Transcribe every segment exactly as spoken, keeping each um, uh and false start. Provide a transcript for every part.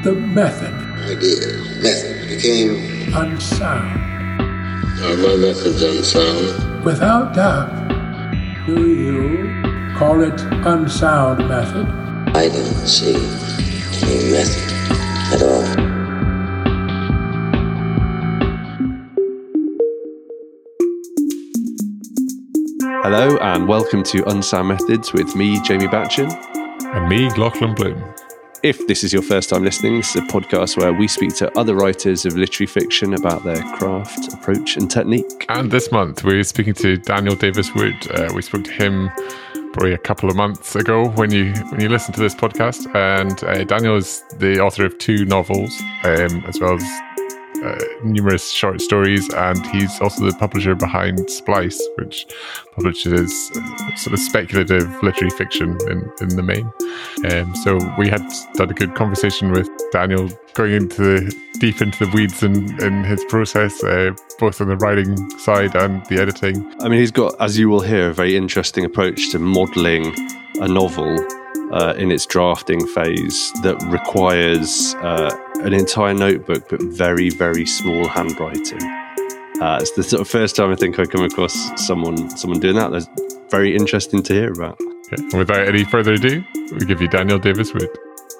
The method. Idea, method became unsound. Are my methods unsound? Without doubt. Do you call it unsound method? I don't see any method at all. Hello and welcome to Unsound Methods with me, Jamie Batchin. And me, Lachlan Bloom. If this is your first time listening, this is a podcast where we speak to other writers of literary fiction about their craft, approach and technique. And this month we're speaking to Daniel Davis Wood. Uh, we spoke to him probably a couple of months ago when you when you listened to this podcast. And uh, Daniel is the author of two novels, um, as well as Uh, numerous short stories, and he's also the publisher behind Splice, which publishes uh, sort of speculative literary fiction in, in the main. Um, so we had done a good conversation with Daniel, going into the, deep into the weeds in, in his process, uh, both on the writing side and the editing. I mean, he's got, as you will hear, a very interesting approach to modelling a novel uh, in its drafting phase that requires uh, an entire notebook, but very, very small handwriting. Uh, it's the sort of first time I think I come across someone someone doing that. That's very interesting to hear about. Okay. And without any further ado, we give you Daniel Davis Wood.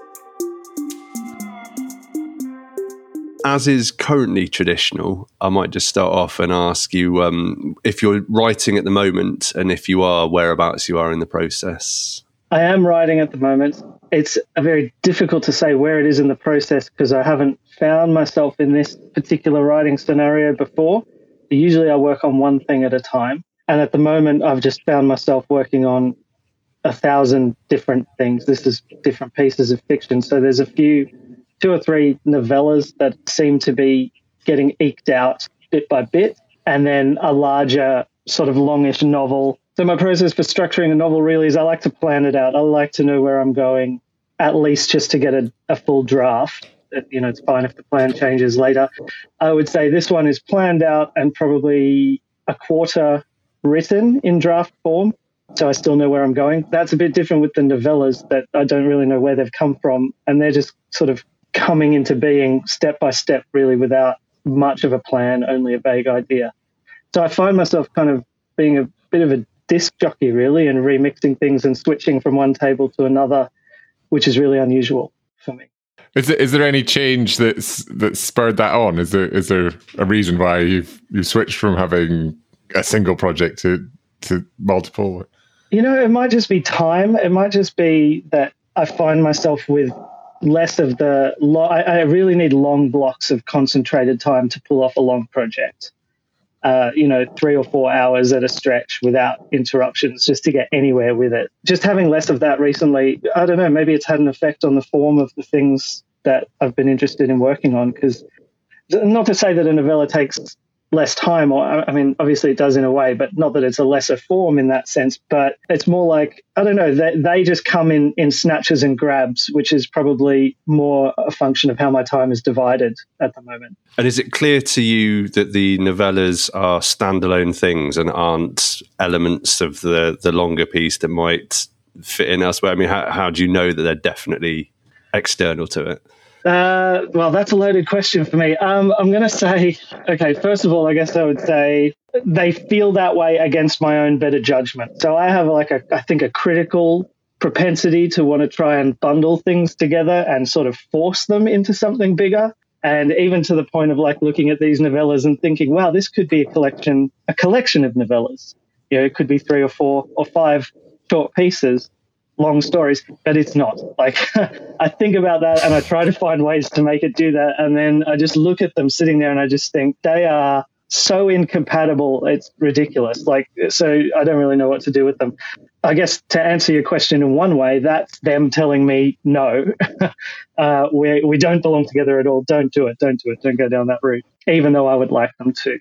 As is currently traditional, I might just start off and ask you um, if you're writing at the moment, and if you are, whereabouts you are in the process. I am writing at the moment. It's a very difficult to say where it is in the process because I haven't found myself in this particular writing scenario before. Usually I work on one thing at a time. And at the moment, I've just found myself working on a thousand different things. This is different pieces of fiction. So there's a few, two or three novellas that seem to be getting eked out bit by bit. And then a larger sort of longish novel. So my process for structuring a novel really is I like to plan it out. I like to know where I'm going, at least just to get a, a full draft. You know, it's fine if the plan changes later. I would say this one is planned out and probably a quarter written in draft form. So I still know where I'm going. That's a bit different with the novellas that I don't really know where they've come from. And they're just sort of coming into being step by step, really, without much of a plan, only a vague idea. So I find myself kind of being a bit of a disc jockey, really, and remixing things and switching from one table to another, which is really unusual for me. Is there, is there any change that's that spurred that on? Is there is there a reason why you've you've switched from having a single project to to multiple? You know, it might just be time. It might just be that I find myself with less of the. Lo- I, I really need long blocks of concentrated time to pull off a long project. Uh, you know, three or four hours at a stretch without interruptions just to get anywhere with it. Just having less of that recently, I don't know, maybe it's had an effect on the form of the things that I've been interested in working on. Because not to say that a novella takes less time, or I mean, obviously it does in a way, but not that it's a lesser form in that sense. But it's more like, I don't know, they, they just come in, in snatches and grabs, which is probably more a function of how my time is divided at the moment. And is it clear to you that the novellas are standalone things and aren't elements of the, the longer piece that might fit in elsewhere? I mean, how, how do you know that they're definitely external to it? Uh, well, that's a loaded question for me. Um, I'm going to say, okay, first of all, I guess I would say they feel that way against my own better judgment. So I have like a, I think a critical propensity to want to try and bundle things together and sort of force them into something bigger. And even to the point of like looking at these novellas and thinking, wow, this could be a collection, a collection of novellas. You know, it could be three or four or five short pieces, long stories, but it's not. Like I think about that and I try to find ways to make it do that. And then I just look at them sitting there and I just think they are so incompatible. It's ridiculous. Like, so I don't really know what to do with them. I guess to answer your question in one way, that's them telling me, no, uh, we we don't belong together at all. Don't do it. Don't do it. Don't go down that route, even though I would like them to.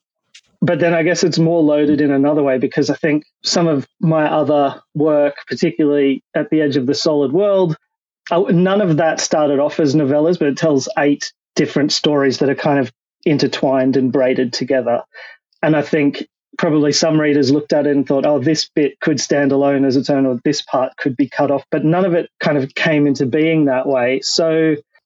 But then I guess it's more loaded in another way because I think some of my other work, particularly At the Edge of the Solid World, none of that started off as novellas, but it tells eight different stories that are kind of intertwined and braided together. And I think probably some readers looked at it and thought, oh, this bit could stand alone as its own, or this part could be cut off. But none of it kind of came into being that way. So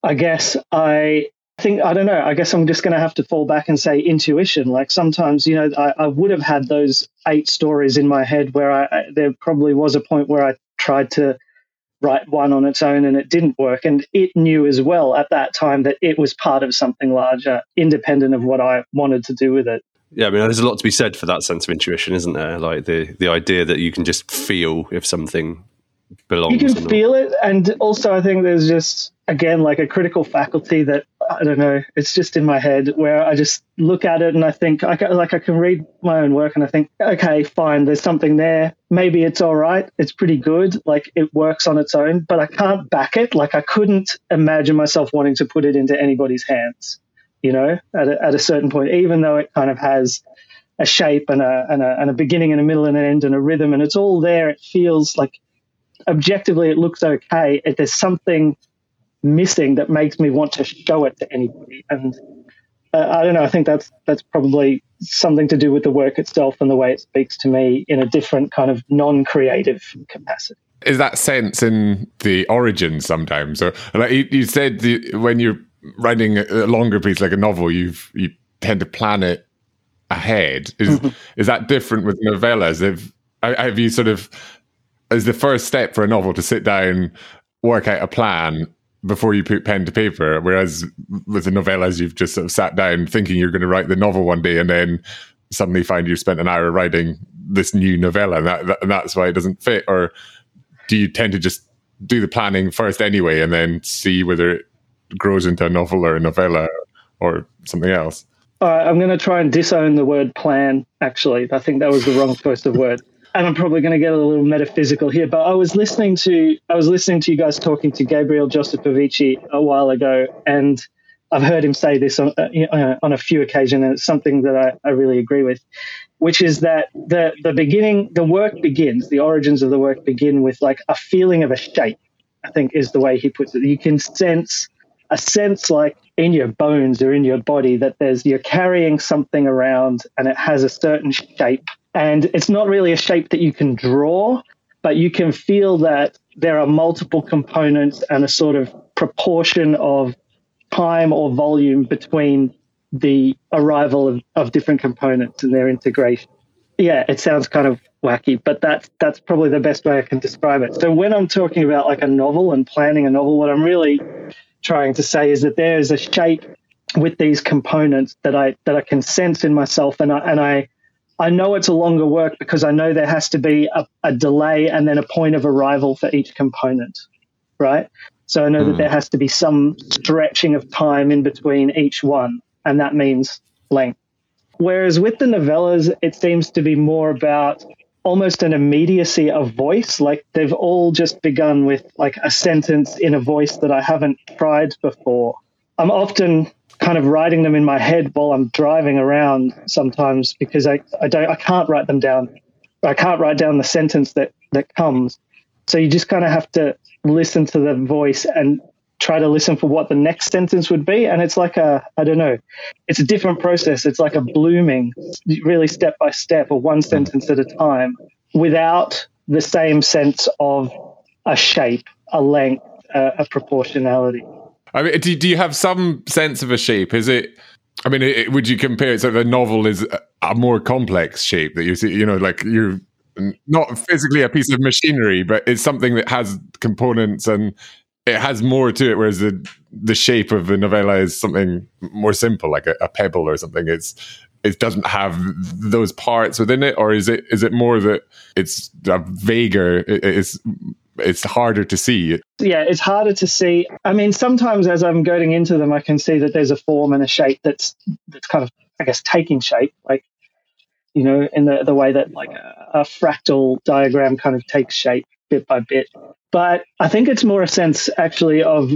I guess I think, I don't know, I guess I'm just going to have to fall back and say intuition. Like sometimes, you know, I, I would have had those eight stories in my head where I, I there probably was a point where I tried to write one on its own and it didn't work. And it knew as well at that time that it was part of something larger, independent of what I wanted to do with it. Yeah, I mean, there's a lot to be said for that sense of intuition, isn't there? Like the, the idea that you can just feel if something belongs. You can feel it. And also I think there's just, again, like a critical faculty that, I don't know, it's just in my head where I just look at it and I think, I can, like I can read my own work and I think, okay, fine, there's something there. Maybe it's all right. It's pretty good. Like it works on its own, but I can't back it. Like I couldn't imagine myself wanting to put it into anybody's hands, you know, at a, at a certain point, even though it kind of has a shape and a, and a, and a beginning and a middle and an end and a rhythm and it's all there. It feels like objectively it looks okay. If there's something missing that makes me want to show it to anybody. And uh, I don't know, I think that's that's probably something to do with the work itself and the way it speaks to me in a different kind of non-creative capacity. Is that sense in the origin sometimes? Or like you, you said, the, when you're writing a longer piece like a novel, you've you tend to plan it ahead. Is mm-hmm. is that different with novellas? Have, have you sort of, is the first step for a novel to sit down, work out a plan before you put pen to paper, whereas with the novellas, you've just sort of sat down thinking you're going to write the novel one day and then suddenly find you've spent an hour writing this new novella and, that, that, and that's why it doesn't fit? Or do you tend to just do the planning first anyway and then see whether it grows into a novel or a novella or something else? All right, I'm going to try and disown the word plan, actually. I think that was the wrong choice of word. And I'm probably going to get a little metaphysical here, but I was listening to I was listening to you guys talking to Gabriel Josephovici a while ago, and I've heard him say this on, uh, on a few occasions, and it's something that I, I really agree with, which is that the the beginning, the work begins, the origins of the work begin with like a feeling of a shape, I think is the way he puts it. You can sense a sense like in your bones or in your body that there's you're carrying something around and it has a certain shape. And it's not really a shape that you can draw, but you can feel that there are multiple components and a sort of proportion of time or volume between the arrival of, of different components and their integration. Yeah, it sounds kind of wacky, but that's that's probably the best way I can describe it. So when I'm talking about like a novel and planning a novel, what I'm really trying to say is that there is a shape with these components that I that I can sense in myself, and I and I I know it's a longer work because I know there has to be a, a delay and then a point of arrival for each component, right? So I know mm. that there has to be some stretching of time in between each one, and that means length. Whereas with the novellas, it seems to be more about almost an immediacy of voice. Like they've all just begun with like a sentence in a voice that I haven't tried before. I'm often kind of writing them in my head while I'm driving around sometimes because I, I don't I can't write them down. I can't write down the sentence that, that comes. So you just kind of have to listen to the voice and try to listen for what the next sentence would be. And it's like a, I don't know, it's a different process. It's like a blooming, really step by step or one sentence at a time without the same sense of a shape, a length, a, a proportionality. I mean, do, do you have some sense of a shape? Is it, I mean, it, would you compare it so the novel is a, a more complex shape that you see, you know, like you're not physically a piece of machinery, but it's something that has components and it has more to it, whereas the the shape of a novella is something more simple, like a, a pebble or something. It's it doesn't have those parts within it, or is it is it more that it's a vaguer, it, it's it's harder to see? Yeah, it's harder to see. I mean, sometimes as I'm going into them, I can see that there's a form and a shape that's that's kind of, I guess, taking shape, like, you know, in the, the way that like a, a fractal diagram kind of takes shape bit by bit. But I think it's more a sense actually of,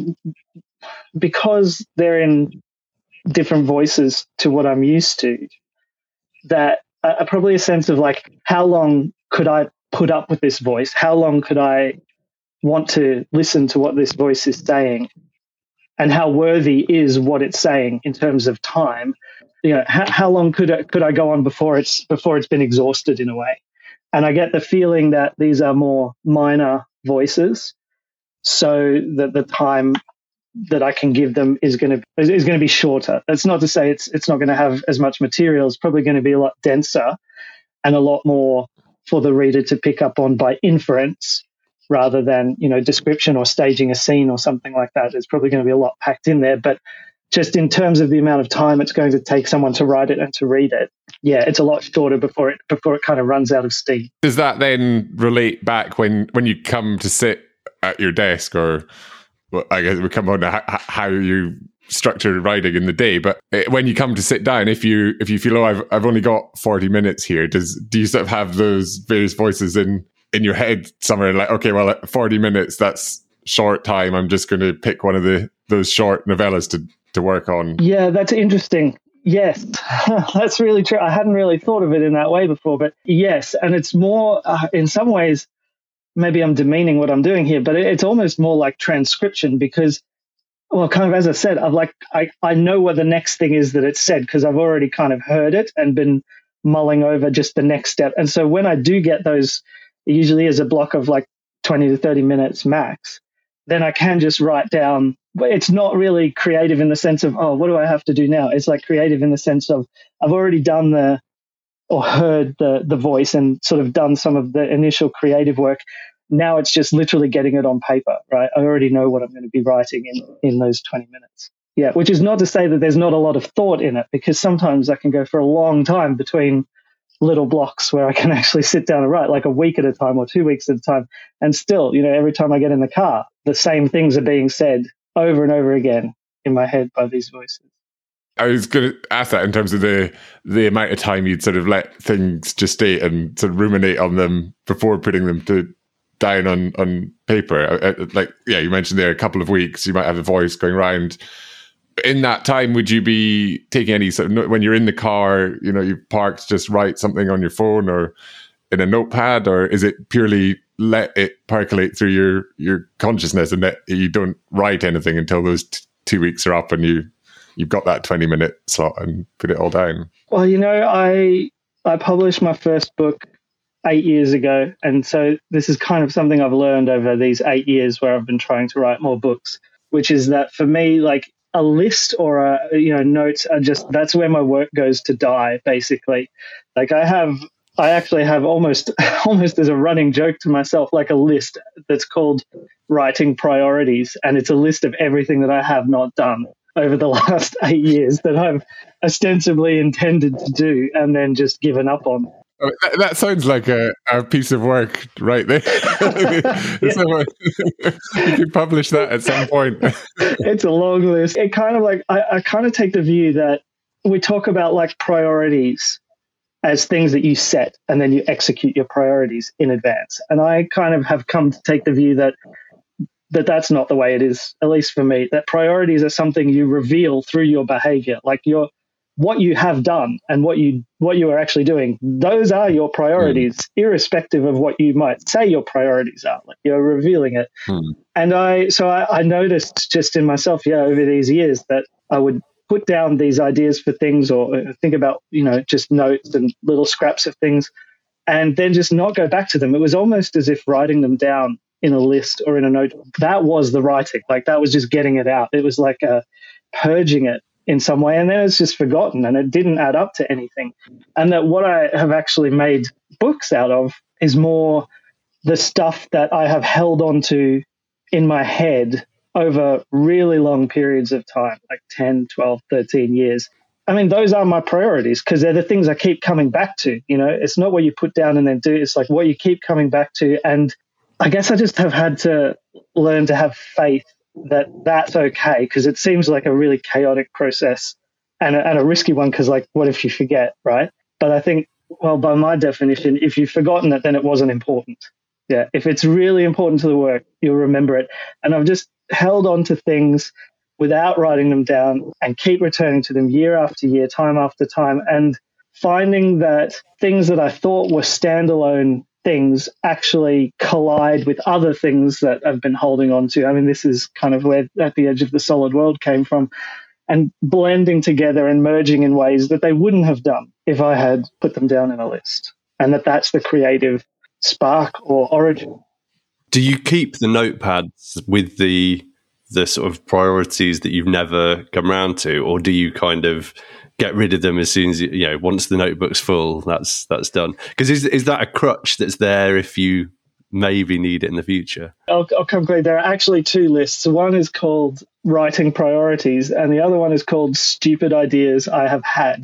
because they're in different voices to what I'm used to, that uh, probably a sense of like, how long could I put up with this voice? How long could I want to listen to what this voice is saying? And how worthy is what it's saying in terms of time? You know, how, how long could I, could I go on before it's before it's been exhausted in a way? And I get the feeling that these are more minor voices, so that the time that I can give them is going to is, is going to be shorter. That's not to say it's it's not going to have as much material. It's probably going to be a lot denser and a lot more for the reader to pick up on by inference rather than, you know, description or staging a scene or something like that. It's probably going to be a lot packed in there. But just in terms of the amount of time it's going to take someone to write it and to read it, yeah, it's a lot shorter before it before it kind of runs out of steam. Does that then relate back when, when you come to sit at your desk, or well, I guess we come on to how you structure writing in the day, but when you come to sit down, if you if you feel, oh, I've I've only got forty minutes here, does do you sort of have those various voices in in your head somewhere like, okay, well, at forty minutes, that's short time. I'm just going to pick one of the those short novellas to to work on. Yeah, that's interesting. Yes, that's really true. I hadn't really thought of it in that way before, but yes, and it's more uh, in some ways. Maybe I'm demeaning what I'm doing here, but it, it's almost more like transcription because, well, kind of as I said, I've like I, I know what the next thing is that it's said because I've already kind of heard it and been mulling over just the next step. And so when I do get those, it usually is a block of like twenty to thirty minutes max, then I can just write down. It's not really creative in the sense of, oh, what do I have to do now? It's like creative in the sense of I've already done the or heard the the voice and sort of done some of the initial creative work. Now it's just literally getting it on paper, right? I already know what I'm going to be writing in, in those twenty minutes. Yeah, which is not to say that there's not a lot of thought in it, because sometimes I can go for a long time between little blocks where I can actually sit down and write, like a week at a time or two weeks at a time. And still, you know, every time I get in the car, the same things are being said over and over again in my head by these voices. I was going to ask that in terms of the the amount of time you'd sort of let things gestate and sort of ruminate on them before putting them to down on, on paper. Like, yeah, you mentioned there a couple of weeks, you might have a voice going around. In that time, would you be taking any sort of, when you're in the car, you know, you've parked, just write something on your phone or in a notepad, or is it purely let it percolate through your, your consciousness and that you don't write anything until those t- two weeks are up and you you've got that twenty minute slot and put it all down? Well, you know, I I published my first book eight years ago. And so this is kind of something I've learned over these eight years where I've been trying to write more books, which is that for me, like a list or a, you know, notes are just, that's where my work goes to die, basically. Like I have, I actually have almost, almost as a running joke to myself, like a list that's called Writing Priorities. And it's a list of everything that I have not done over the last eight years that I've ostensibly intended to do and then just given up on. Oh, that, that sounds like a, a piece of work right there. Yeah. You can publish that at some point. It's a long list. It kind of like, I, I kind of take the view that we talk about like priorities as things that you set and then you execute your priorities in advance. And I kind of have come to take the view that that that's not the way it is, at least for me, that priorities are something you reveal through your behavior. Like your, what you have done and what you what you are actually doing, those are your priorities, mm. irrespective of what you might say your priorities are. Like you're revealing it. Mm. And I, so I, I noticed just in myself, yeah, over these years that I would put down these ideas for things or think about, you know, just notes and little scraps of things and then just not go back to them. It was almost as if writing them down in a list or in a note, that was the writing. Like that was just getting it out. It was like a purging it in some way. And then it's just forgotten and it didn't add up to anything. And that what I have actually made books out of is more the stuff that I have held on to in my head over really long periods of time, like ten, twelve, thirteen years. I mean, those are my priorities because they're the things I keep coming back to. You know, it's not what you put down and then do. It's like what you keep coming back to. And I guess I just have had to learn to have faith that that's okay, because it seems like a really chaotic process and a, and a risky one because, like, what if you forget, right? But I think, well, by my definition, if you've forgotten it, then it wasn't important. Yeah, if it's really important to the work, you'll remember it. And I've just held on to things without writing them down and keep returning to them year after year, time after time, and finding that things that I thought were standalone things actually collide with other things that I've been holding on to. I mean, this is kind of where At the Edge of the Solid World came from, and blending together and merging in ways that they wouldn't have done if I had put them down in a list. And that that's the creative spark or origin. Do you keep the notepads with the the sort of priorities that you've never come around to, or do you kind of get rid of them as soon as you, you know, once the notebook's full, that's that's done? Because is is that a crutch that's there if you maybe need it in the future? I'll, I'll come clean. There are actually two lists. One is called writing priorities, and the other one is called stupid ideas I have had.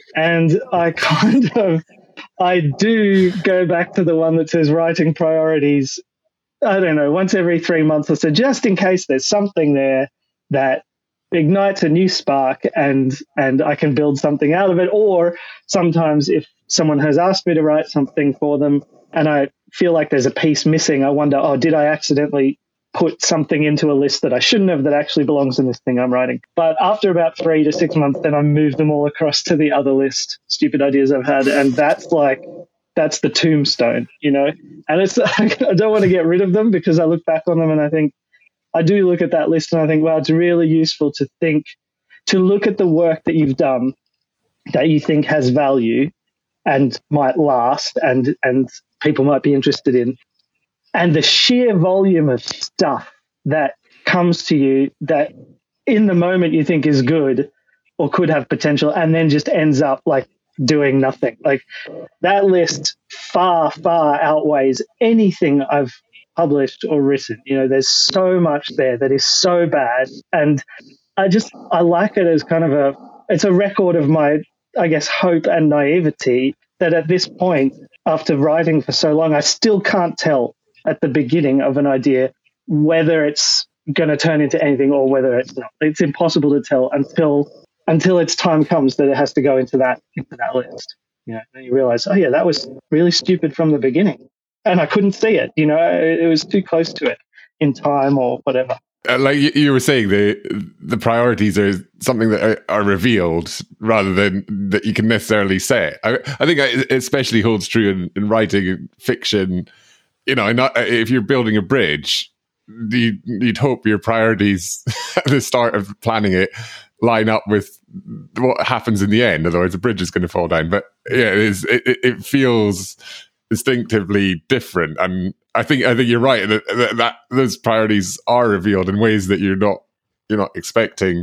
And I kind of, I do go back to the one that says writing priorities, I don't know, once every three months or so, just in case there's something there that ignites a new spark and and I can build something out of it. Or sometimes if someone has asked me to write something for them and I feel like there's a piece missing, I wonder, oh, did I accidentally put something into a list that I shouldn't have that actually belongs in this thing I'm writing? But after about three to six months, then I move them all across to the other list, stupid ideas I've had. And that's like, that's the tombstone, you know? And it's, I don't want to get rid of them because I look back on them and I think, I do look at that list and I think, well, it's really useful to think, to look at the work that you've done that you think has value and might last and, and people might be interested in. And the sheer volume of stuff that comes to you that in the moment you think is good or could have potential and then just ends up like doing nothing. Like that list far, far outweighs anything I've published or written. You know, there's so much there that is so bad. And I just, I like it as kind of a, it's a record of my, I guess, hope and naivety that at this point, after writing for so long, I still can't tell at the beginning of an idea whether it's going to turn into anything or whether it's not. It's impossible to tell until until its time comes that it has to go into that into that list. You know, and you realize, oh yeah, that was really stupid from the beginning, and I couldn't see it. You know, it, it was too close to it in time or whatever. Uh, like you, you were saying, the the priorities are something that are, are revealed rather than that you can necessarily say. I, I think it especially holds true in, in writing fiction. You know, not, if you're building a bridge, you, you'd hope your priorities at the start of planning it line up with what happens in the end. Otherwise, the bridge is going to fall down. But yeah, it, is, it, it feels distinctively different, and I think I think you're right that, that, that those priorities are revealed in ways that you're not you're not expecting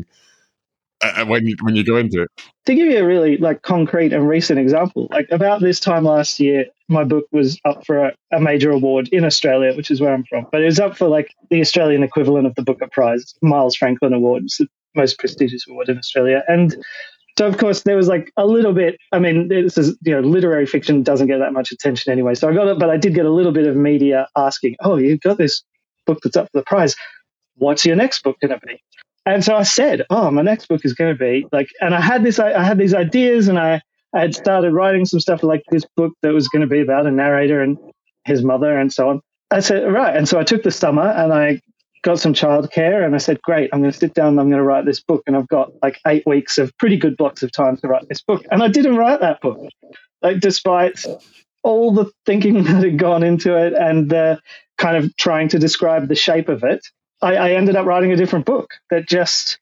uh, when you when you go into it. To give you a really like concrete and recent example, like about this time last year, my book was up for a, a major award in Australia, which is where I'm from, but it was up for like the Australian equivalent of the Booker Prize, Miles Franklin Award. It's the most prestigious award in Australia. And so, of course, there was like a little bit, I mean, this is, you know, literary fiction doesn't get that much attention anyway. So I got it, but I did get a little bit of media asking, oh, you've got this book that's up for the prize. What's your next book going to be? And so I said, oh, my next book is going to be like, and I had this, I, I had these ideas and I, I had started writing some stuff like this book that was going to be about a narrator and his mother and so on. I said, right. And so I took the summer and I got some childcare and I said, great, I'm going to sit down and I'm going to write this book. And I've got like eight weeks of pretty good blocks of time to write this book. And I didn't write that book, like despite all the thinking that had gone into it and uh, kind of trying to describe the shape of it. I, I ended up writing a different book that just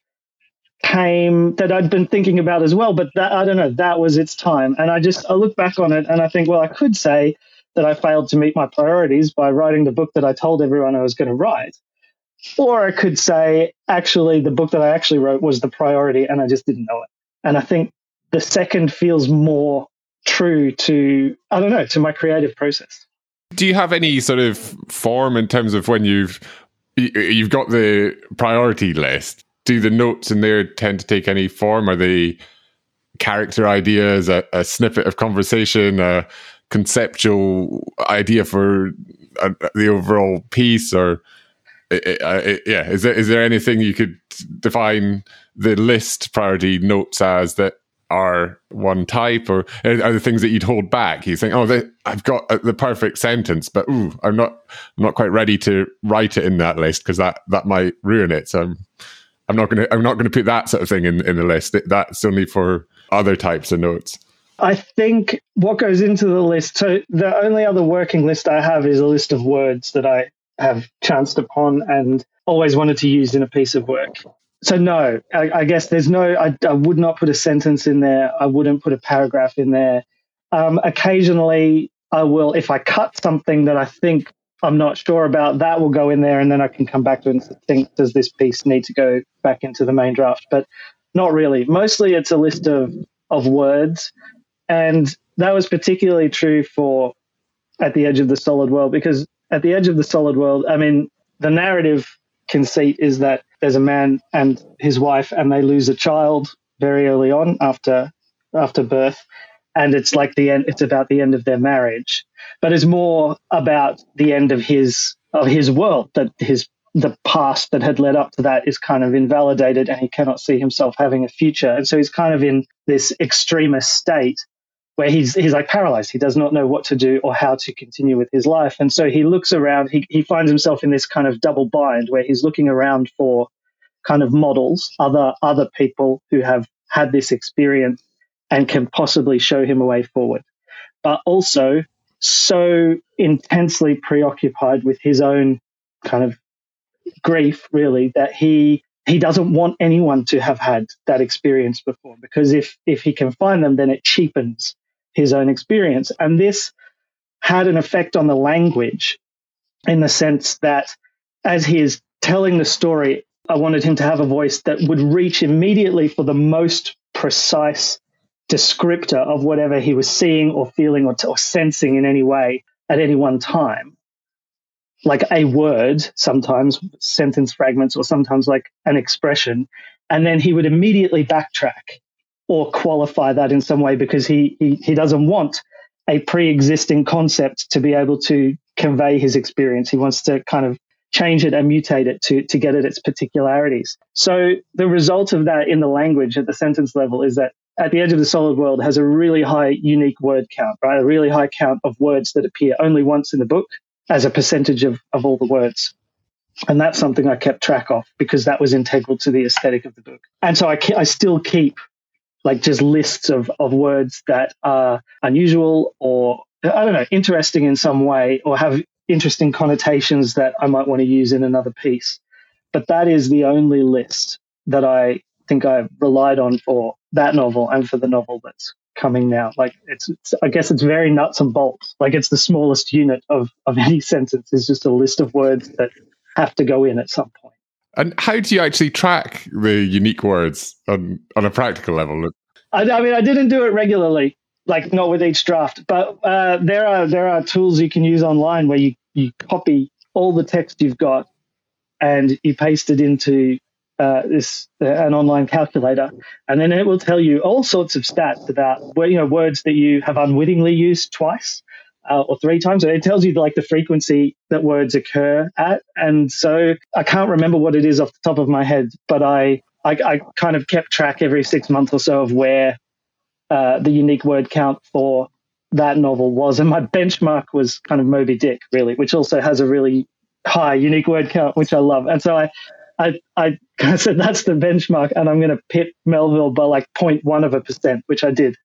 came, that I'd been thinking about as well. But that, I don't know, that was its time. And I just, I look back on it and I think, well, I could say that I failed to meet my priorities by writing the book that I told everyone I was going to write. Or I could say, actually, the book that I actually wrote was the priority and I just didn't know it. And I think the second feels more true to, I don't know, to my creative process. Do you have any sort of form in terms of when you've you've got the priority list? Do the notes in there tend to take any form? Are they character ideas, a, a snippet of conversation, a conceptual idea for a, the overall piece, or It, it, yeah, is there is there anything you could define the list priority notes as that are one type, or are there things that you'd hold back? You think, oh, they, I've got the perfect sentence, but ooh, I'm not I'm not quite ready to write it in that list because that, that might ruin it. So I'm I'm not gonna I'm not gonna put that sort of thing in, in the list. That's only for other types of notes. I think what goes into the list. So the only other working list I have is a list of words that I have chanced upon and always wanted to use in a piece of work. So no, I, I guess there's no, I, I would not put a sentence in there. I wouldn't put a paragraph in there. Um, occasionally I will, if I cut something that I think I'm not sure about, that will go in there, and then I can come back to it and think, does this piece need to go back into the main draft? But not really. Mostly it's a list of, of words. And that was particularly true for At the Edge of the Solid World, because At the Edge of the Solid World, I mean, the narrative conceit is that there's a man and his wife, and they lose a child very early on after after birth. And it's like the end, it's about the end of their marriage, but it's more about the end of his, of his world, that his, the past that had led up to that is kind of invalidated, and he cannot see himself having a future. And so he's kind of in this extremist state where he's, he's like paralyzed. He does not know what to do or how to continue with his life. And so he looks around, he, he finds himself in this kind of double bind where he's looking around for kind of models, other, other people who have had this experience and can possibly show him a way forward, but also so intensely preoccupied with his own kind of grief, really, that he he doesn't want anyone to have had that experience before, because if if he can find them, then it cheapens his own experience. And this had an effect on the language, in the sense that as he is telling the story, I wanted him to have a voice that would reach immediately for the most precise descriptor of whatever he was seeing or feeling or, t- or sensing in any way at any one time. Like a word, sometimes sentence fragments, or sometimes like an expression. And then he would immediately backtrack or qualify that in some way, because he, he, he doesn't want a pre-existing concept to be able to convey his experience. He wants to kind of change it and mutate it to, to get at its particularities. So the result of that in the language at the sentence level is that At the Edge of the Solid World has a really high unique word count, right? A really high count of words that appear only once in the book as a percentage of, of all the words. And that's something I kept track of, because that was integral to the aesthetic of the book. And so I, ke- I still keep like just lists of, of words that are unusual or, I don't know, interesting in some way, or have interesting connotations that I might want to use in another piece. But that is the only list that I think I relied on for that novel and for the novel that's coming now. Like it's, it's I guess it's very nuts and bolts. Like it's the smallest unit of, of any sentence, is just a list of words that have to go in at some point. And how do you actually track the unique words on, on a practical level? I, I mean, I didn't do it regularly, like not with each draft, but uh, there are there are tools you can use online where you, you copy all the text you've got and you paste it into uh, this uh, an online calculator, and then it will tell you all sorts of stats about where, you know, words that you have unwittingly used twice uh, or three times. So it tells you like the frequency that words occur at, and so I can't remember what it is off the top of my head, but I I, I kind of kept track every six months or so of where uh, the unique word count for that novel was, and my benchmark was kind of Moby Dick, really, which also has a really high unique word count, which I love. And so I, I, I kind of said that's the benchmark, and I'm going to pit Melville by like zero point one of a percent, which I did.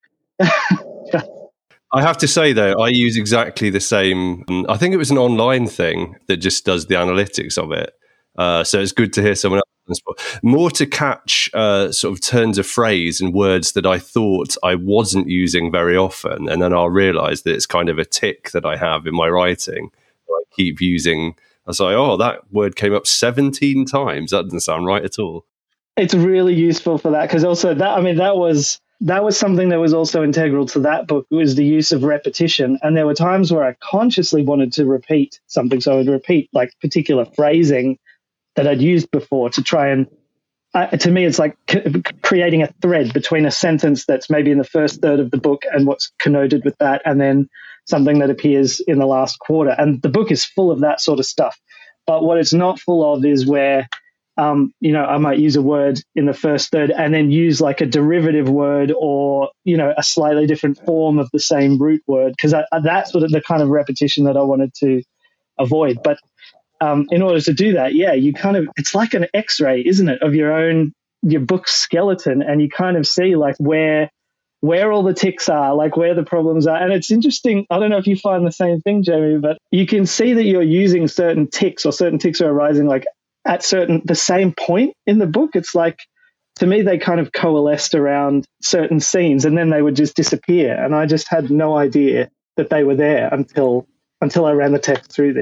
I have to say, though, I use exactly the same. I think it was an online thing that just does the analytics of it. Uh, so it's good to hear someone else. More to catch uh, sort of turns of phrase and words that I thought I wasn't using very often. And then I'll realize that it's kind of a tick that I have in my writing. I keep using, I was like, oh, that word came up seventeen times. That doesn't sound right at all. It's really useful for that, because also that, I mean, that was, that was something that was also integral to that book, was the use of repetition. And there were times where I consciously wanted to repeat something. So I would repeat like particular phrasing that I'd used before to try and, uh, to me, it's like c- creating a thread between a sentence that's maybe in the first third of the book and what's connoted with that, and then something that appears in the last quarter. And the book is full of that sort of stuff. But what it's not full of is where, um, you know, I might use a word in the first third and then use like a derivative word or, you know, a slightly different form of the same root word, because that's sort of the kind of repetition that I wanted to avoid. But Um, in order to do that, yeah, you kind of, it's like an X-ray, isn't it, of your own, your book's skeleton, and you kind of see like where, where all the ticks are, like where the problems are. And it's interesting. I don't know if you find the same thing, Jamie, but you can see that you're using certain ticks, or certain ticks are arising like at certain, the same point in the book. It's like, to me, they kind of coalesced around certain scenes and then they would just disappear. And I just had no idea that they were there until, until I ran the text through this.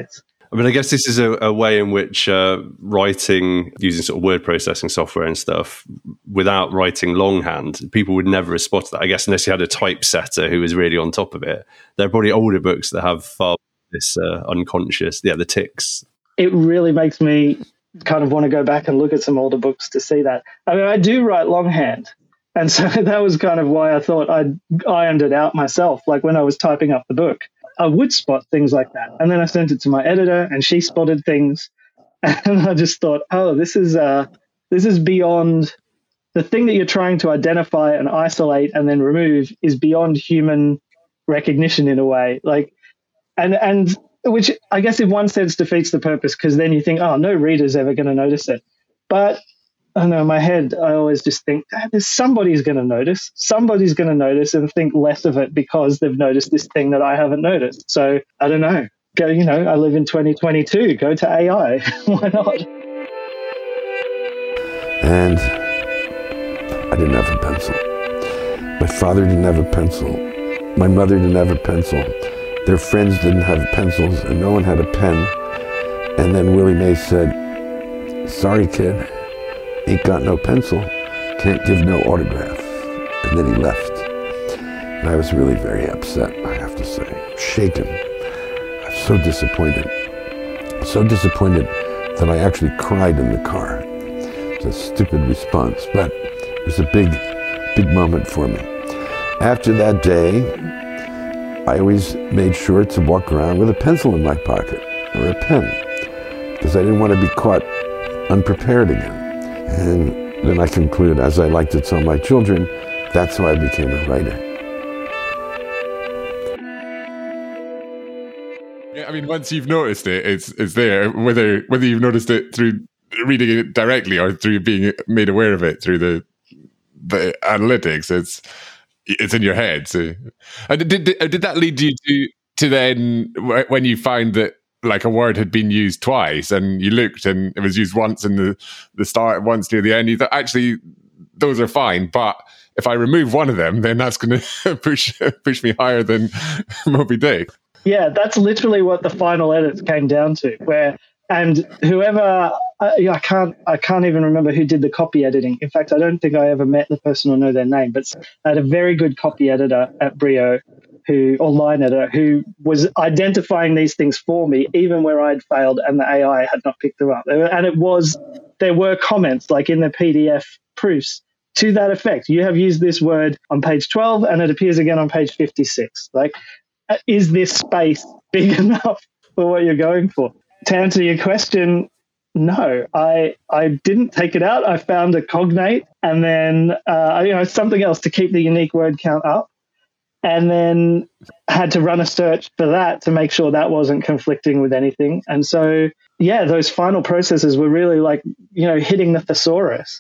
I mean, I guess this is a, a way in which uh, writing using sort of word processing software and stuff without writing longhand, people would never have spotted that, I guess, unless you had a typesetter who was really on top of it. There are probably older books that have far this uh, unconscious, yeah, the tics. It really makes me kind of want to go back and look at some older books to see that. I mean, I do write longhand. And so that was kind of why I thought I'd ironed it out myself. Like when I was typing up the book, I would spot things like that. And then I sent it to my editor and she spotted things. And I just thought, oh, this is uh, this is beyond the thing that you're trying to identify and isolate and then remove is beyond human recognition in a way. Like, and, and which I guess in one sense defeats the purpose, because then you think, oh, no reader's ever going to notice it. But I don't know, in my head, I always just think, ah, there's somebody's going to notice. Somebody's going to notice and think less of it because they've noticed this thing that I haven't noticed. So I don't know. Go, you know, I live in twenty twenty-two. Go to A I. Why not? And I didn't have a pencil. My father didn't have a pencil. My mother didn't have a pencil. Their friends didn't have pencils, and no one had a pen. And then Willie Mays said, sorry, kid. Ain't got no pencil, can't give no autograph. And then he left. And I was really very upset, I have to say, shaken. I was so disappointed. So disappointed that I actually cried in the car. It's a stupid response, but it was a big, big moment for me. After that day, I always made sure to walk around with a pencil in my pocket, or a pen, because I didn't want to be caught unprepared again. And then I conclude, as I like to tell my children, that's how I became a writer. Yeah, I mean, once you've noticed it, it's it's there. Whether whether you've noticed it through reading it directly or through being made aware of it through the the analytics, it's it's in your head. So, and did did, did that lead you to to then when you find that, like, a word had been used twice and you looked and it was used once in the, the start, once near the end, you thought, actually, those are fine. But if I remove one of them, then that's going to push push me higher than Moby Dick. Yeah, that's literally what the final edits came down to. Where and whoever I, I can't I can't even remember who did the copy editing. In fact, I don't think I ever met the person or know their name. But I had a very good copy editor at Brio, who or line editor who was identifying these things for me, even where I'd failed and the A I had not picked them up. And it was there were comments like in the P D F proofs to that effect. You have used this word on page twelve and it appears again on page fifty-six. Like, is this space big enough for what you're going for? To answer your question, no, I I didn't take it out. I found a cognate and then uh, you know something else to keep the unique word count up, and then had to run a search for that to make sure that wasn't conflicting with anything. And so, yeah, those final processes were really like, you know, hitting the thesaurus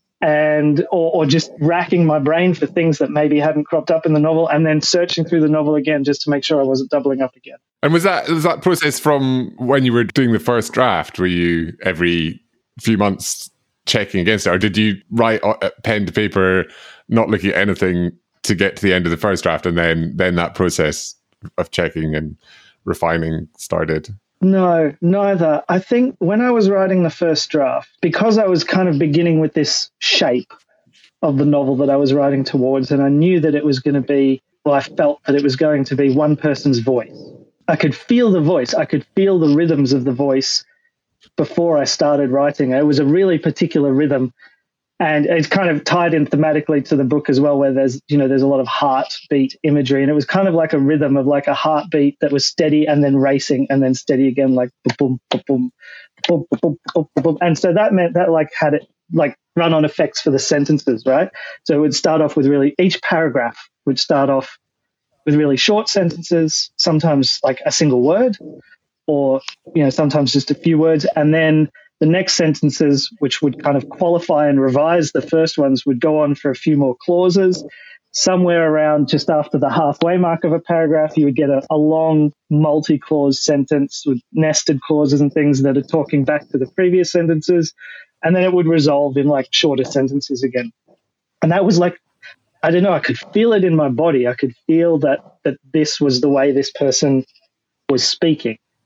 and or, or just racking my brain for things that maybe hadn't cropped up in the novel, and then searching through the novel again just to make sure I wasn't doubling up again. And was that was that process from when you were doing the first draft? Were you every few months checking against it, or did you write pen to paper, not looking at anything to get to the end of the first draft, and then then that process of checking and refining started? No, neither. I think when I was writing the first draft, because I was kind of beginning with this shape of the novel that I was writing towards, and I knew that it was going to be, well, I felt that it was going to be one person's voice. I could feel the voice. I could feel the rhythms of the voice before I started writing. It was a really particular rhythm. And it's kind of tied in thematically to the book as well, where there's, you know, there's a lot of heartbeat imagery. And it was kind of like a rhythm of like a heartbeat that was steady and then racing and then steady again, like boom, boom, boom, boom, boom, boom, boom. And so that meant that like had it like run on effects for the sentences, right? So it would start off with really, each paragraph would start off with really short sentences, sometimes like a single word, or, you know, sometimes just a few words. And then the next sentences, which would kind of qualify and revise the first ones, would go on for a few more clauses. Somewhere around just after the halfway mark of a paragraph, you would get a, a long multi-clause sentence with nested clauses and things that are talking back to the previous sentences. And then it would resolve in like shorter sentences again. And that was like, I don't know, I could feel it in my body. I could feel that that this was the way this person was speaking.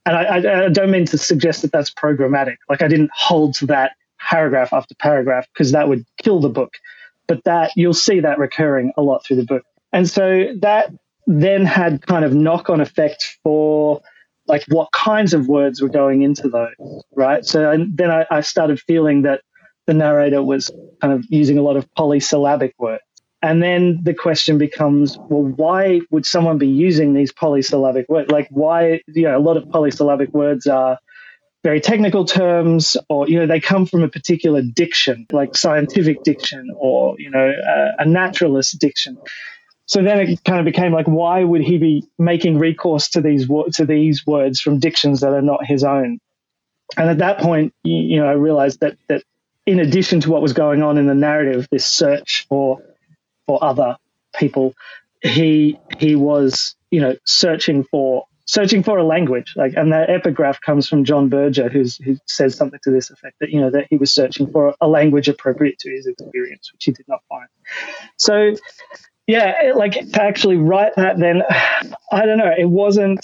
and I, I, I don't mean to suggest that that's programmatic. Like I didn't hold to that paragraph after paragraph because that would kill the book. But that you'll see that recurring a lot through the book. And so that then had kind of knock-on effect for like what kinds of words were going into those, right? So and then I, I started feeling that the narrator was kind of using a lot of polysyllabic words. And then the question becomes, well, why would someone be using these polysyllabic words? Like why, you know, a lot of polysyllabic words are very technical terms, or, you know, they come from a particular diction, like scientific diction or, you know, a, a naturalist diction. So then it kind of became like, why would he be making recourse to these to these words from dictions that are not his own? And at that point, you, you know, I realized that that in addition to what was going on in the narrative, this search for for other people, he he was, you know, searching for searching for a language. Like, and that epigraph comes from John Berger, who's who says something to this effect, that, you know, that he was searching for a language appropriate to his experience, which he did not find. So. Yeah, like to actually write that then, I don't know, it wasn't,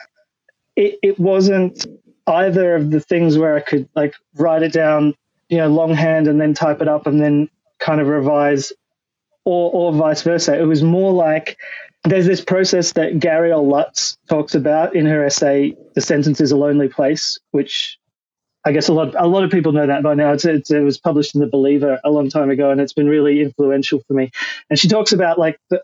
it, it wasn't either of the things where I could like write it down, you know, longhand and then type it up and then kind of revise or, or vice versa. It was more like there's this process that Gariel Lutz talks about in her essay, The Sentence is a Lonely Place, which I guess a lot a lot of people know that by now. It's, it's, it was published in The Believer a long time ago, and it's been really influential for me. And she talks about like the,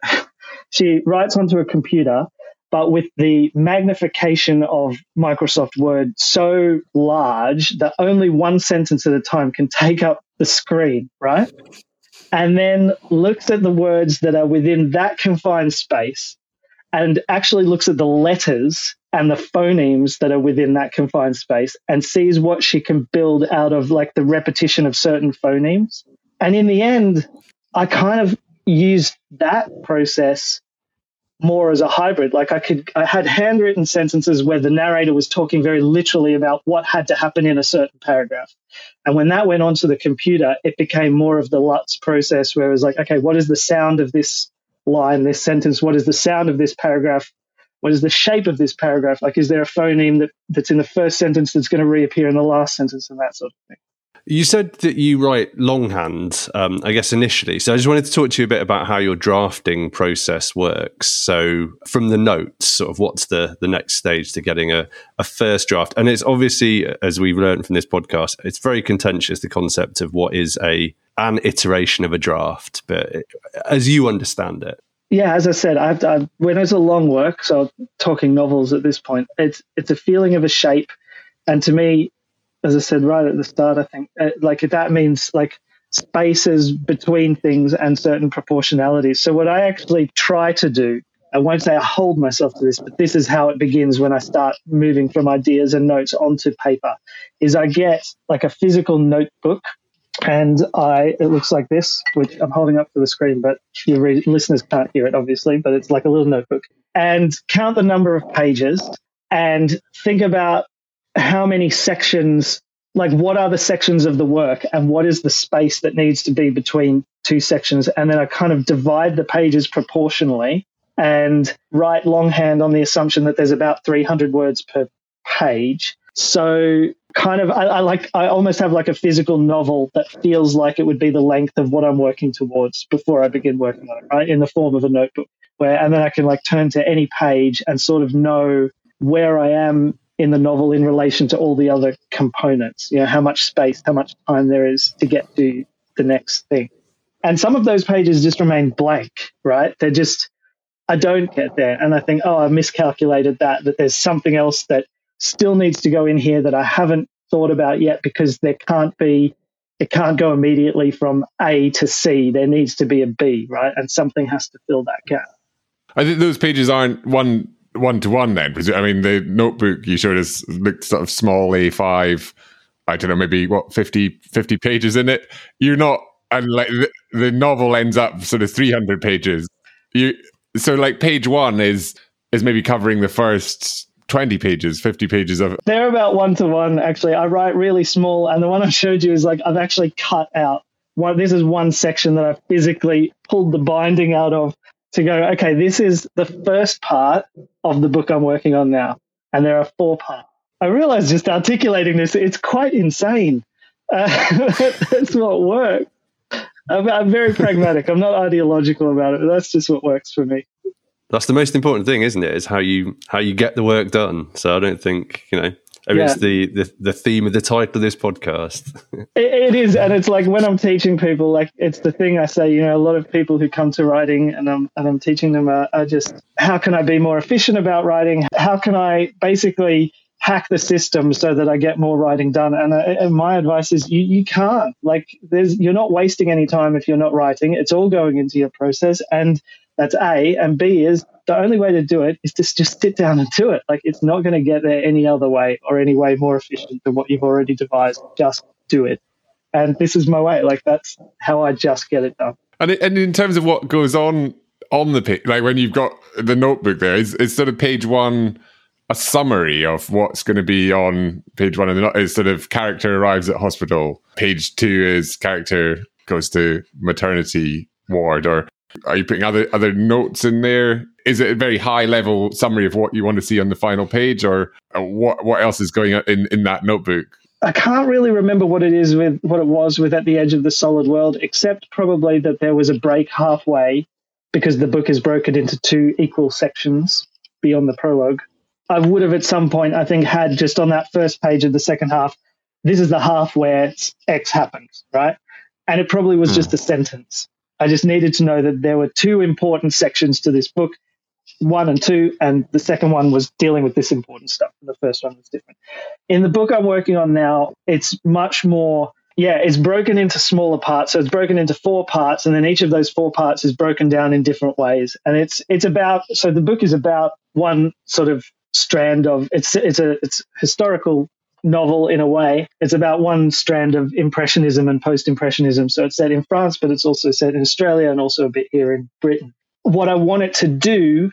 she writes onto a computer, but with the magnification of Microsoft Word so large that only one sentence at a time can take up the screen, right? And then looks at the words that are within that confined space and actually looks at the letters and the phonemes that are within that confined space and sees what she can build out of like the repetition of certain phonemes. And in the end, I kind of used that process more as a hybrid. Like I could, I had handwritten sentences where the narrator was talking very literally about what had to happen in a certain paragraph. And when that went onto the computer, it became more of the Lutz process where it was like, okay, what is the sound of this line, this sentence? What is the sound of this paragraph? What is the shape of this paragraph? Like, is there a phoneme that, that's in the first sentence that's going to reappear in the last sentence and that sort of thing? You said that you write longhand, um, I guess, initially. So I just wanted to talk to you a bit about how your drafting process works. So from the notes, sort of what's the, the next stage to getting a, a first draft? And it's obviously, as we've learned from this podcast, it's very contentious, the concept of what is a an iteration of a draft, but it, as you understand it. Yeah, as I said, I've, I've, when it's a long work, so I'm talking novels at this point, it's it's a feeling of a shape. And to me, as I said right at the start, I think uh, like that means like spaces between things and certain proportionalities. So what I actually try to do, I won't say I hold myself to this, but this is how it begins when I start moving from ideas and notes onto paper, is I get like a physical notebook. And I, it looks like this, which I'm holding up to the screen, but your read, listeners can't hear it, obviously, but it's like a little notebook. And count the number of pages and think about how many sections, like what are the sections of the work and what is the space that needs to be between two sections. And then I kind of divide the pages proportionally and write longhand on the assumption that there's about three hundred words per page. So kind of, I, I like, I almost have like a physical novel that feels like it would be the length of what I'm working towards before I begin working on it, right? In the form of a notebook, where, and then I can like turn to any page and sort of know where I am in the novel in relation to all the other components, you know, how much space, how much time there is to get to the next thing. And some of those pages just remain blank, right? They're just, I don't get there. And I think, oh, I miscalculated that, that there's something else that still needs to go in here that I haven't thought about yet, because there can't be, it can't go immediately from A to C. There needs to be a B, right? And something has to fill that gap. I think those pages aren't one one to one then. I mean, the notebook you showed us looked sort of small A five, I don't know, maybe what, fifty, fifty pages in it. You're not, and like the, the novel ends up sort of three hundred pages. You so like page one is is maybe covering the first twenty pages, fifty pages of it. They're about one to one, actually. I write really small, and the one I showed you is like I've actually cut out one. This is one section that I've physically pulled the binding out of to go, okay, this is the first part of the book I'm working on now, and there are four parts. I realize just articulating this, it's quite insane. Uh, that's what works. I'm, I'm very pragmatic. I'm not ideological about it. But that's just what works for me. That's the most important thing, isn't it? Is how you how you get the work done. So I don't think, you know, I mean, Yeah. it's the, the, the theme of the title of this podcast. It, it is, and it's like when I'm teaching people, like it's the thing I say. You know, a lot of people who come to writing, and I'm and I'm teaching them are, are just, how can I be more efficient about writing? How can I basically hack the system so that I get more writing done? And, uh, and my advice is, you you can't. Like, there's you're not wasting any time if you're not writing. It's all going into your process, and that's A. And B is, the only way to do it is to just sit down and do it. Like, it's not going to get there any other way or any way more efficient than what you've already devised. Just do it. And this is my way. Like, that's how I just get it done. And it, and in terms of what goes on on the page, like when you've got the notebook there, is, is sort of page one a summary of what's going to be on page one? And is sort of character arrives at hospital. Page two is character goes to maternity ward. Or are you putting other other notes in there? Is it a very high level summary of what you want to see on the final page, or what what else is going on in, in that notebook? I can't really remember what it is with what it was with At the Edge of the Solid World, except probably that there was a break halfway because the book is broken into two equal sections beyond the prologue. I would have at some point, I think, had just on that first page of the second half, this is the half where X happens, right? And it probably was mm. just a sentence. I just needed to know that there were two important sections to this book, one and two, and the second one was dealing with this important stuff, and the first one was different. In the book I'm working on now, it's much more, yeah, it's broken into smaller parts. So it's broken into four parts, and then each of those four parts is broken down in different ways. And it's it's about, so the book is about one sort of strand of, it's it's a it's historical novel in a way. It's about one strand of Impressionism and post-Impressionism. So it's set in France, but it's also set in Australia and also a bit here in Britain. What I want it to do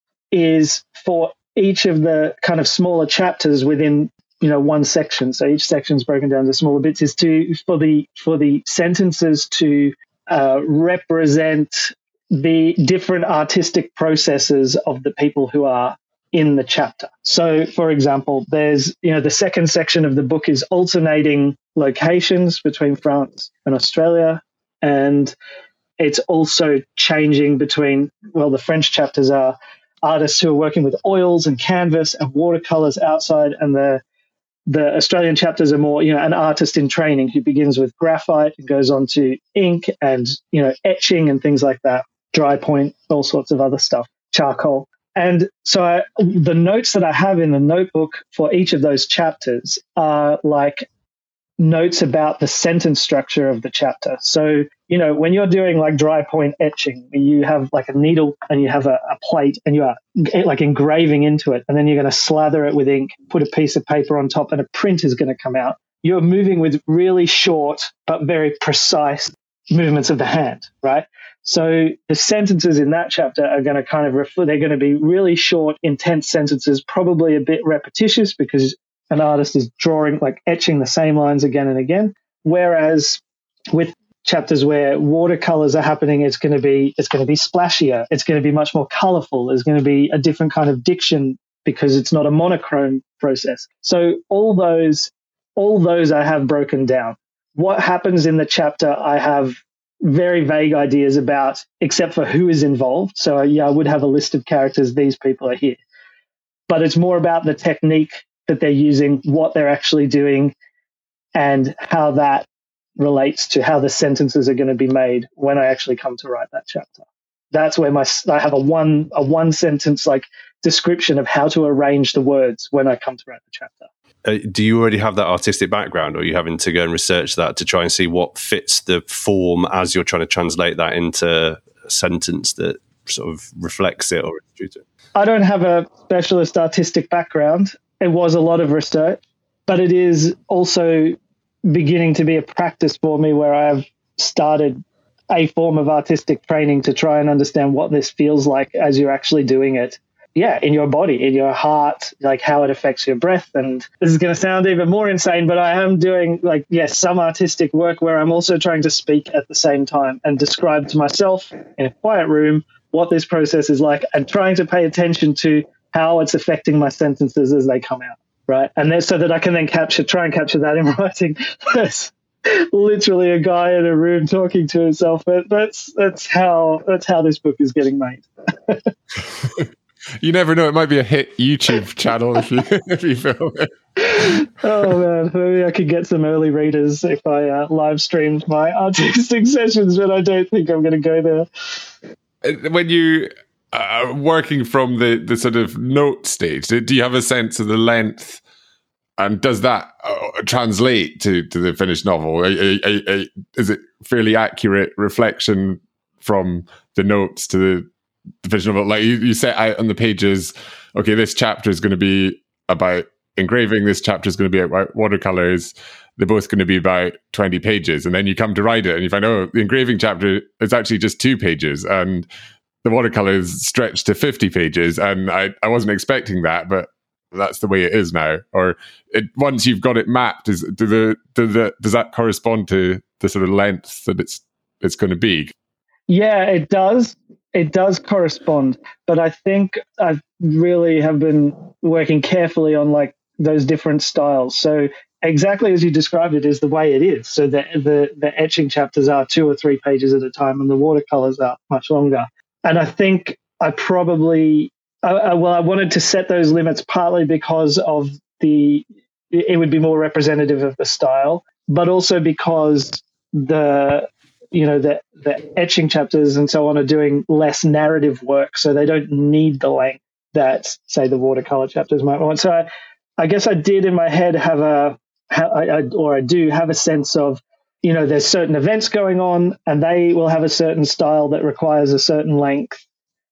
is for each of the kind of smaller chapters within, you know, one section. So each section is broken down to smaller bits. Is to for the for the sentences to uh, represent the different artistic processes of the people who are in the chapter. So, for example, there's, you know, the second section of the book is alternating locations between France and Australia, and it's also changing between, well, the French chapters are artists who are working with oils and canvas and watercolors outside, and the the Australian chapters are more, you know, an artist in training who begins with graphite and goes on to ink and, you know, etching and things like that, dry point, all sorts of other stuff, charcoal. And so I, the notes that I have in the notebook for each of those chapters are like notes about the sentence structure of the chapter. So, you know, when you're doing like dry point etching, you have like a needle and you have a, a plate and you are like engraving into it, and then you're going to slather it with ink, put a piece of paper on top, and a print is going to come out. You're moving with really short but very precise movements of the hand, right? So the sentences in that chapter are going to kind of reflect, they're going to be really short, intense sentences, probably a bit repetitious because an artist is drawing, like etching the same lines again and again. Whereas with chapters where watercolors are happening, it's going to be, it's going to be splashier. It's going to be much more colorful. There's going to be a different kind of diction because it's not a monochrome process. So all those, all those I have broken down. What happens in the chapter, I have very vague ideas about, except for who is involved. So yeah, I would have a list of characters. These people are here, but it's more about the technique that they're using, what they're actually doing, and how that relates to how the sentences are going to be made when I actually come to write that chapter. That's where my, I have a one, a one sentence like description of how to arrange the words when I come to write the chapter. Uh, do you already have that artistic background, or are you having to go and research that to try and see what fits the form as you're trying to translate that into a sentence that sort of reflects it or institutes it? I don't have a specialist artistic background. It was a lot of research, but it is also beginning to be a practice for me where I've started a form of artistic training to try and understand what this feels like as you're actually doing it. Yeah, in your body, in your heart, like how it affects your breath. And this is going to sound even more insane, but I am doing like, yes, some artistic work where I'm also trying to speak at the same time and describe to myself in a quiet room what this process is like and trying to pay attention to how it's affecting my sentences as they come out, right? And then so that I can then capture, try and capture that in writing. There's literally a guy in a room talking to himself. But that's that's how that's how this book is getting made. You never know; it might be a hit YouTube channel if you if you film it. Oh man, maybe I could get some early readers if I uh, live streamed my artistic sessions, but I don't think I'm going to go there. When you are working from the the sort of note stage, do you have a sense of the length? And does that uh, translate to, to the finished novel? A, a, a, a, is it fairly accurate reflection from the notes to the, the finished novel? Like you, you set out on the pages, okay, this chapter is going to be about engraving, this chapter is going to be about watercolors. They're both going to be about twenty pages. And then you come to write it and you find, oh, the engraving chapter is actually just two pages. And the watercolors stretched to fifty pages. And I, I wasn't expecting that, but that's the way it is now. Or it, once you've got it mapped, is do the, do the does that correspond to the sort of length that it's it's going to be? Yeah, it does. It does correspond. But I think I really have been working carefully on like those different styles. So exactly as you described it is the way it is. So the the, the etching chapters are two or three pages at a time, and the watercolors are much longer. And I think I probably Uh, well, I wanted to set those limits partly because of the, it would be more representative of the style, but also because the, you know, the, the etching chapters and so on are doing less narrative work, so they don't need the length that, say, the watercolor chapters might want. So I, I guess I did in my head have a, I, I, or I do have a sense of, you know, there's certain events going on and they will have a certain style that requires a certain length.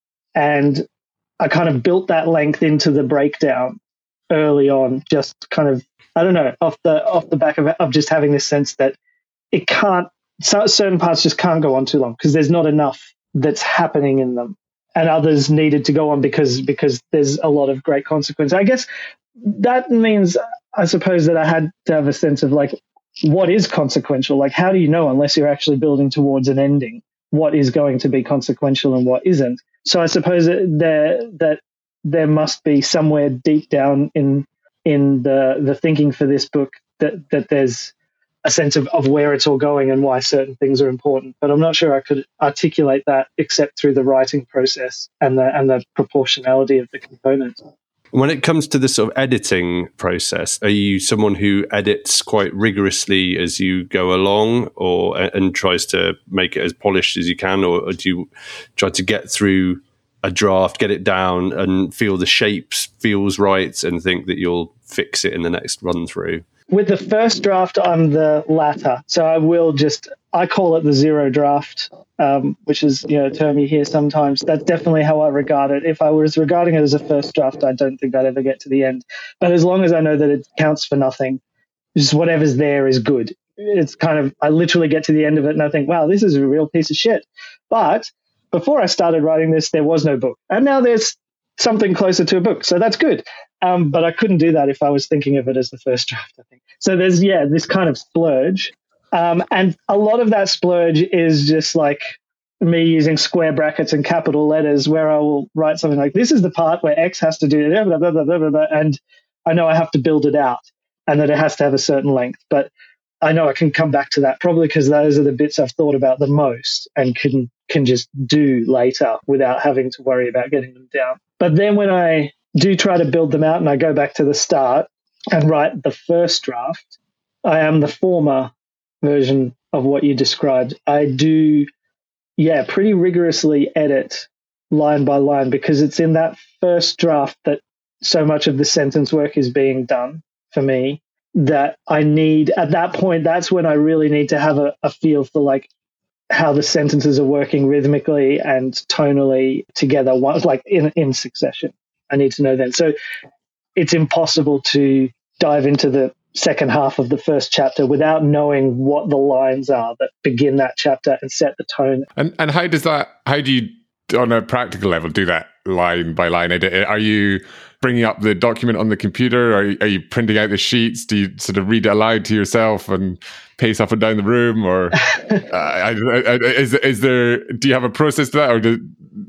And I kind of built that length into the breakdown early on, just kind of, I don't know, off the off the back of, of just having this sense that it can't, certain parts just can't go on too long because there's not enough that's happening in them. And others needed to go on because because there's a lot of great consequence. I guess that means, I suppose, that I had to have a sense of like, what is consequential? Like, how do you know unless you're actually building towards an ending? What is going to be consequential and what isn't? So I suppose that there that there must be somewhere deep down in in the the thinking for this book that that there's a sense of, of where it's all going and why certain things are important. But I'm not sure I could articulate that except through the writing process and the and the proportionality of the components. When it comes to the sort of editing process, are you someone who edits quite rigorously as you go along, or and tries to make it as polished as you can, or, or do you try to get through a draft, get it down, and feel the shapes feels right, and think that you'll fix it in the next run through? With the first draft, I'm the latter. So I will just, I call it the zero draft, um, which is, you know, a term you hear sometimes. That's definitely how I regard it. If I was regarding it as a first draft, I don't think I'd ever get to the end. But as long as I know that it counts for nothing, just whatever's there is good. It's kind of, I literally get to the end of it and I think, wow, this is a real piece of shit. But before I started writing this, there was no book. And now there's something closer to a book. So that's good. Um, but I couldn't do that if I was thinking of it as the first draft, I think. So there's, yeah, this kind of splurge. Um, and a lot of that splurge is just like me using square brackets and capital letters where I will write something like, this is the part where X has to do, blah, blah, blah, blah, blah, blah, and I know I have to build it out and that it has to have a certain length. But I know I can come back to that probably because those are the bits I've thought about the most and can can just do later without having to worry about getting them down. But then when I do try to build them out and I go back to the start and write the first draft, I am the former version of what you described. I do, yeah, pretty rigorously edit line by line because it's in that first draft that so much of the sentence work is being done for me that I need, at that point, that's when I really need to have a, a feel for like how the sentences are working rhythmically and tonally together, like in, in succession. I need to know then. So it's impossible to dive into the second half of the first chapter without knowing what the lines are that begin that chapter and set the tone. And and how does that, how do you, on a practical level, do that line by line? Are you bringing up the document on the computer? Are you, are you printing out the sheets? Do you sort of read it aloud to yourself and pace up and down the room? Or uh, is, is there, do you have a process to that? Or do,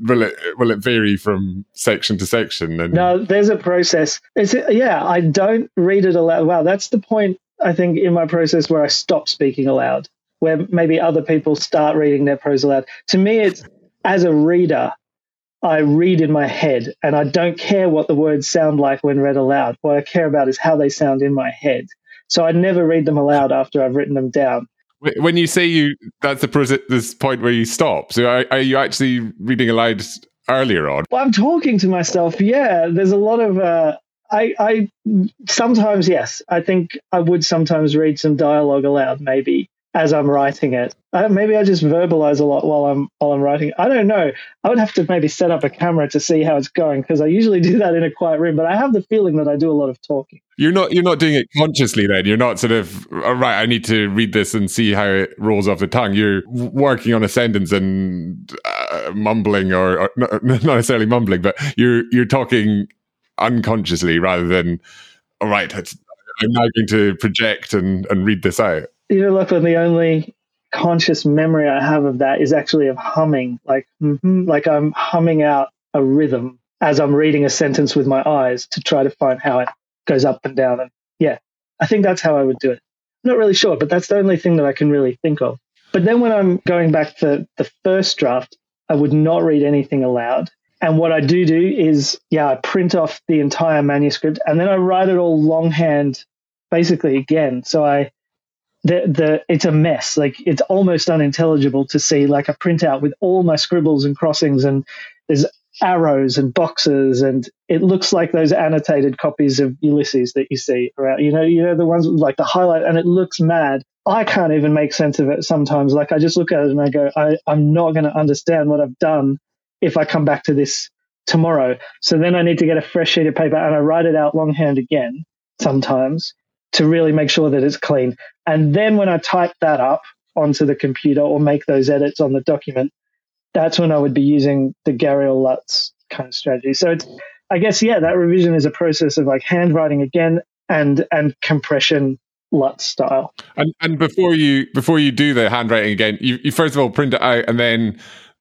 will it will it vary from section to section? And no, there's a process. It's yeah, I don't read it aloud. Wow, that's the point, I think, in my process where I stop speaking aloud, where maybe other people start reading their prose aloud. To me, it's as a reader, I read in my head, and I don't care what the words sound like when read aloud. What I care about is how they sound in my head. So I never read them aloud after I've written them down. When you say you, that's the process, this point where you stop. So are, are you actually reading aloud earlier on? Well, I'm talking to myself. Yeah, there's a lot of. Uh, I, I sometimes yes. I think I would sometimes read some dialogue aloud, maybe as I'm writing it. Uh, maybe I just verbalize a lot while I'm while I'm writing. I don't know. I would have to maybe set up a camera to see how it's going, because I usually do that in a quiet room. But I have the feeling that I do a lot of talking. You're not you're not doing it consciously then. You're not sort of, all right, I need to read this and see how it rolls off the tongue. You're working on a sentence and uh, mumbling, or, or not necessarily mumbling, but you're you're talking unconsciously rather than, all right, I'm now going to project and, and read this out. You know, Lachlan, the only conscious memory I have of that is actually of humming, like mm-hmm, like I'm humming out a rhythm as I'm reading a sentence with my eyes to try to find how it goes up and down. And yeah, I think that's how I would do it. I'm not really sure, but that's the only thing that I can really think of. But then when I'm going back to the first draft, I would not read anything aloud. And what I do do is, yeah, I print off the entire manuscript and then I write it all longhand, basically again. So I, the the it's a mess. Like, it's almost unintelligible to see, like a printout with all my scribbles and crossings, and there's arrows and boxes, and it looks like those annotated copies of Ulysses that you see around, you know, you know, the ones with like the highlight, and it looks mad. I can't even make sense of it sometimes. Like, I just look at it and I go, I, I'm not going to understand what I've done if I come back to this tomorrow. So then I need to get a fresh sheet of paper and I write it out longhand again sometimes to really make sure that it's clean. And then when I type that up onto the computer or make those edits on the document, that's when I would be using the Gariel Lutz kind of strategy. So it's, I guess, yeah, that revision is a process of like handwriting again and and compression Lutz style. And and before you before you do the handwriting again, you, you first of all print it out, and then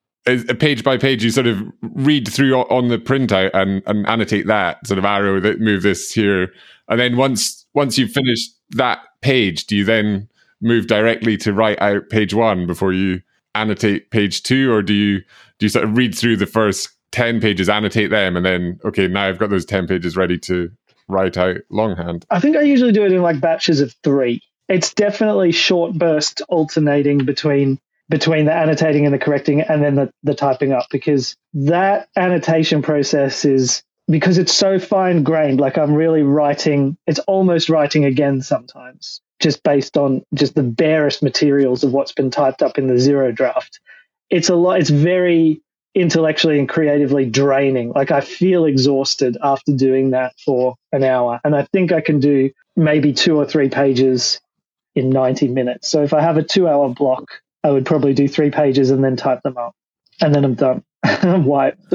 a page by page you sort of read through on the printout and, and annotate that sort of arrow that move this here. And then once once you've finished that page, do you then move directly to write out page one before you annotate page two, or do you do you sort of read through the first ten pages, annotate them, and then, okay, now I've got those ten pages ready to write out longhand? I think I usually do it in like batches of three. It's definitely short burst alternating between between the annotating and the correcting and then the, the typing up, because that annotation process is, because it's so fine grained, like I'm really writing, it's almost writing again sometimes, just based on just the barest materials of what's been typed up in the zero draft. It's a lot, it's very intellectually and creatively draining. Like, I feel exhausted after doing that for an hour. And I think I can do maybe two or three pages in ninety minutes. So if I have a two hour block, I would probably do three pages and then type them up. And then I'm done. I'm wiped.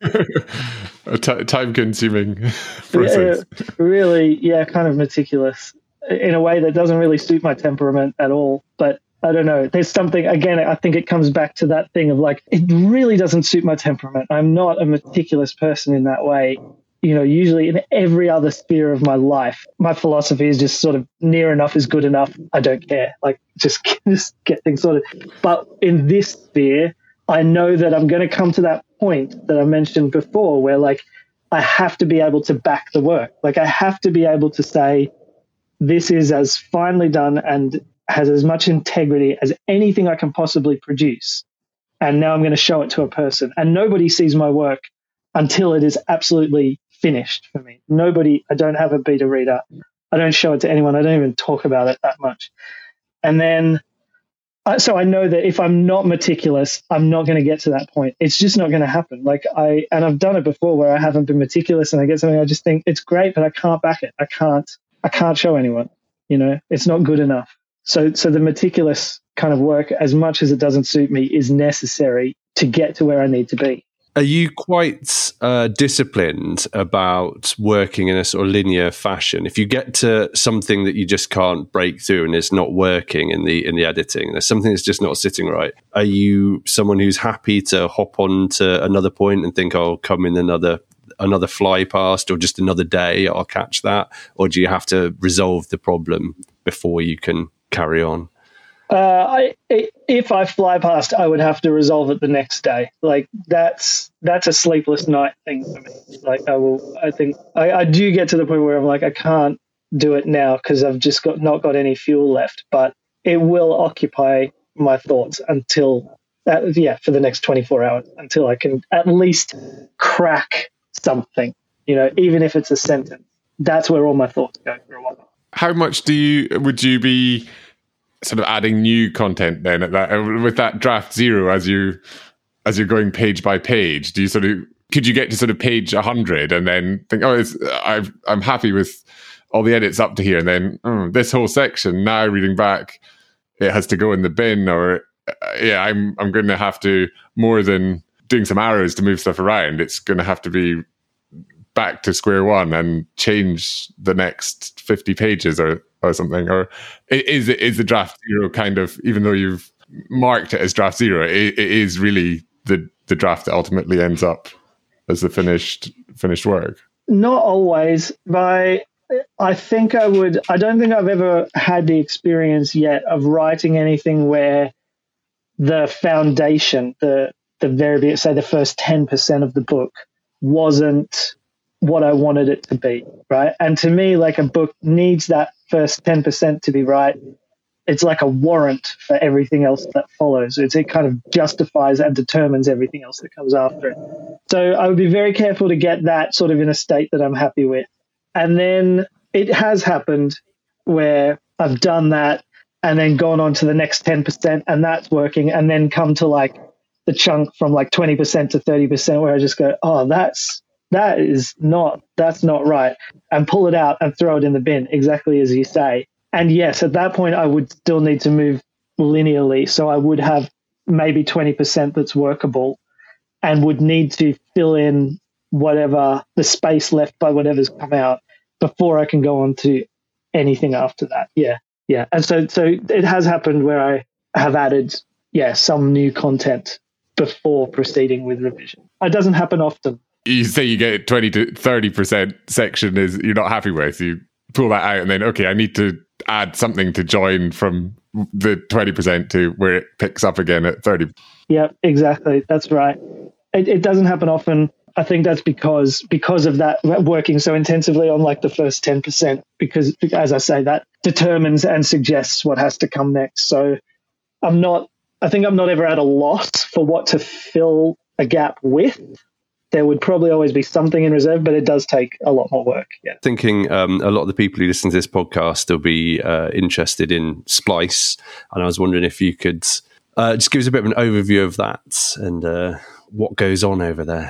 A t- time-consuming process. Yeah, really, yeah, kind of meticulous in a way that doesn't really suit my temperament at all. But I don't know. There's something, again, I think it comes back to that thing of like, it really doesn't suit my temperament. I'm not a meticulous person in that way. You know, usually in every other sphere of my life, my philosophy is just sort of near enough is good enough. I don't care. Like, just, just get things sorted. But in this sphere, I know that I'm going to come to that point that I mentioned before where, like, I have to be able to back the work. Like, I have to be able to say, this is as finely done and has as much integrity as anything I can possibly produce. And now I'm going to show it to a person. And nobody sees my work until it is absolutely finished for me. Nobody, I don't have a beta reader. I don't show it to anyone. I don't even talk about it that much. And then, uh, so I know that if I'm not meticulous, I'm not going to get to that point. It's just not going to happen. Like I, and I've done it before where I haven't been meticulous and I get something, I just think it's great, but I can't back it. I can't, I can't show anyone, you know, it's not good enough. So, so the meticulous kind of work, as much as it doesn't suit me, is necessary to get to where I need to be. Are you quite uh, disciplined about working in a sort of linear fashion? If you get to something that you just can't break through and it's not working in the in the editing, there's something that's just not sitting right. Are you someone who's happy to hop on to another point and think, "I'll come in another another fly past or just another day, I'll catch that"? Or do you have to resolve the problem before you can carry on? Uh, I, if I fly past, I would have to resolve it the next day. Like that's that's a sleepless night thing for me. Like I will, I think I, I do get to the point where I'm like, I can't do it now because I've just got not got any fuel left. But it will occupy my thoughts until, uh, yeah, for the next twenty-four hours until I can at least crack something. You know, even if it's a sentence. That's where all my thoughts go for a while. How much do you would you be sort of adding new content then at that with that draft zero as you as you're going page by page? Do you sort of could you get to sort of page a hundred and then think, oh, it's, I've, I'm happy with all the edits up to here, and then oh, this whole section now reading back, it has to go in the bin, or uh, yeah, I'm I'm going to have to, more than doing some arrows to move stuff around, it's going to have to be back to square one and change the next fifty pages or. or something, or is it is the draft zero kind of, even though you've marked it as draft zero, it, it is really the the draft that ultimately ends up as the finished finished work? Not always. By I think I would. I don't think I've ever had the experience yet of writing anything where the foundation, the the very say the first ten percent of the book wasn't what I wanted it to be, right? And to me, like a book needs that first ten percent to be right. It's like a warrant for everything else that follows. It's, it kind of justifies and determines everything else that comes after it. So I would be very careful to get that sort of in a state that I'm happy with. And then it has happened where I've done that and then gone on to the next ten percent and that's working, and then come to like the chunk from like twenty percent to thirty percent where I just go, oh, that's That is not, that's not right, and pull it out and throw it in the bin, exactly as you say. And yes, at that point, I would still need to move linearly. So I would have maybe twenty percent that's workable and would need to fill in whatever the space left by whatever's come out before I can go on to anything after that. Yeah. Yeah. And so, so it has happened where I have added, yeah, some new content before proceeding with revision. It doesn't happen often. You say you get twenty to thirty percent section is you're not happy with, you pull that out and then, okay, I need to add something to join from the twenty percent to where it picks up again at thirty. Yeah, exactly. That's right. It, it doesn't happen often. I think that's because because of that working so intensively on like the first ten percent, because as I say, that determines and suggests what has to come next. So I'm not, I think I'm not ever at a loss for what to fill a gap with. There would probably always be something in reserve, but it does take a lot more work. Yeah. Thinking um, a lot of the people who listen to this podcast will be uh, interested in Splice, and I was wondering if you could uh, just give us a bit of an overview of that and uh, what goes on over there.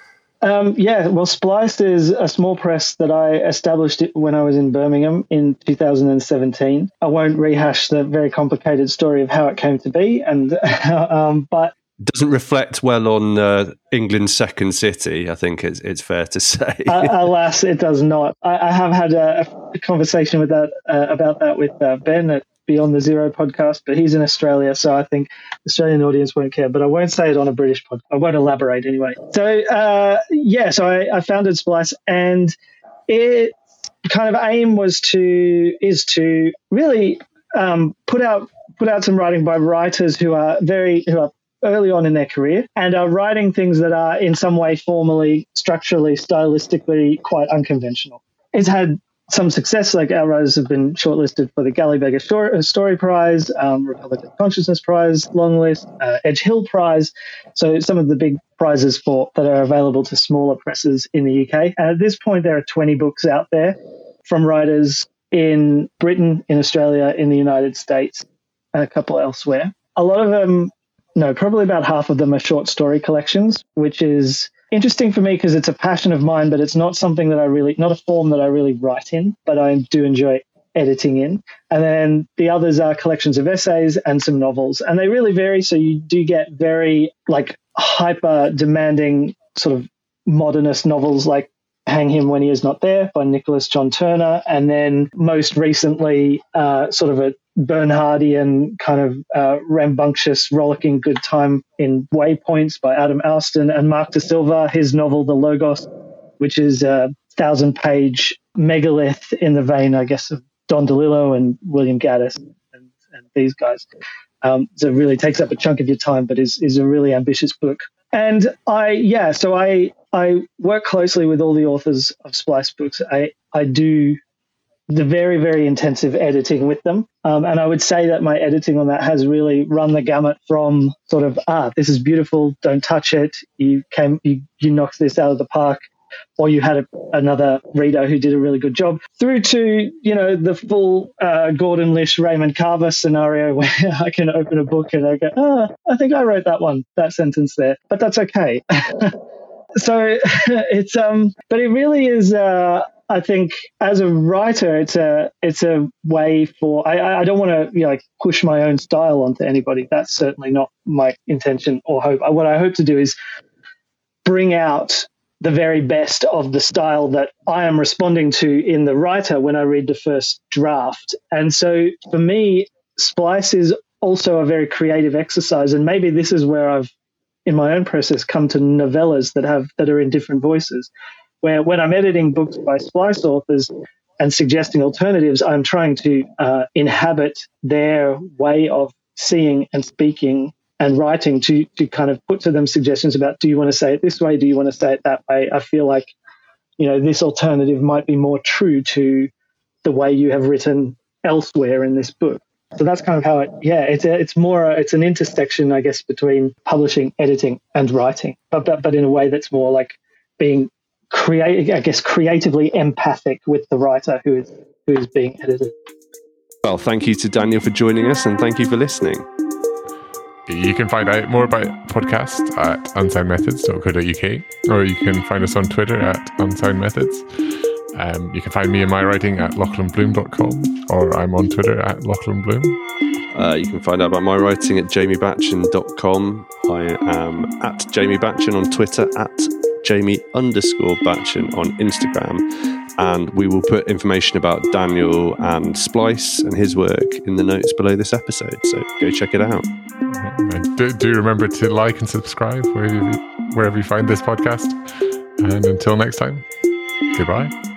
Um, yeah, well, Splice is a small press that I established when I was in Birmingham in two thousand seventeen. I won't rehash the very complicated story of how it came to be, and um, but. Doesn't reflect well on uh, England's second city, I think it's it's fair to say. uh, alas, it does not. I, I have had a, a conversation with that uh, about that with uh, Ben at Beyond the Zero podcast, but he's in Australia, so I think the Australian audience won't care. But I won't say it on a British podcast. I won't elaborate anyway. So, uh, yeah, so I, I founded Splice, and its kind of aim was to is to really um, put out put out some writing by writers who are very who are early on in their career and are writing things that are in some way formally, structurally, stylistically quite unconventional. It's had some success, like our writers have been shortlisted for the Gally Beggar Story, Story Prize, um, Republican Consciousness Prize, long list, uh, Edge Hill Prize. So some of the big prizes for that are available to smaller presses in the U K. And at this point, there are twenty books out there from writers in Britain, in Australia, in the United States, and a couple elsewhere. A lot of them No, probably about half of them are short story collections, which is interesting for me because it's a passion of mine, but it's not something that I really, not a form that I really write in, but I do enjoy editing in. And then the others are collections of essays and some novels. And they really vary. So you do get very like hyper demanding sort of modernist novels like Hang Him When He Is Not There by Nicholas John Turner. And then most recently, uh, sort of a Bernhardian kind of uh, rambunctious, rollicking good time in Waypoints by Adam Alston, and Mark De Silva, his novel The Logos, which is a thousand-page megalith in the vein, I guess, of Don DeLillo and William Gaddis and, and these guys. Um, so it really takes up a chunk of your time, but is is a really ambitious book. And I, yeah, so I I work closely with all the authors of Splice books. I, I do the very, very intensive editing with them. Um, and I would say that my editing on that has really run the gamut from sort of, ah, this is beautiful, don't touch it, you came, you, you knocked this out of the park, or you had a, another reader who did a really good job, through to, you know, the full uh, Gordon Lish, Raymond Carver scenario where I can open a book and I go, ah, I think I wrote that one, that sentence there, but that's okay. So it's, um, but it really is, uh, I think as a writer, it's a it's a way for, I, I don't want to, you know, like push my own style onto anybody. That's certainly not my intention or hope. What I hope to do is bring out the very best of the style that I am responding to in the writer when I read the first draft. And so for me, Splice is also a very creative exercise. And maybe this is where I've, in my own process, come to novellas that have that are in different voices. Where when I'm editing books by Splice authors and suggesting alternatives, I'm trying to uh, inhabit their way of seeing and speaking and writing to to kind of put to them suggestions about, do you want to say it this way? Do you want to say it that way? I feel like, you know, this alternative might be more true to the way you have written elsewhere in this book. So that's kind of how it, yeah, it's a, it's more, a, it's an intersection, I guess, between publishing, editing and writing, but, but, but in a way that's more like being create, I guess, creatively empathic with the writer who is who is being edited. Well, thank you to Daniel for joining us, and thank you for listening. You can find out more about podcast at unsound methods dot co dot uk, or you can find us on Twitter at unsoundmethods. Um, you can find me and my writing at lachlan bloom dot com, or I'm on Twitter at lachlan bloom. Uh, you can find out about my writing at jamie batchen dot com. I am at Jamie Batchen on Twitter, at Jamie underscore Batchen on Instagram, and we will put information about Daniel and Splice and his work in the notes below this episode, so go check it out. Do, do remember to like and subscribe wherever you, wherever you find this podcast, and until next time, goodbye.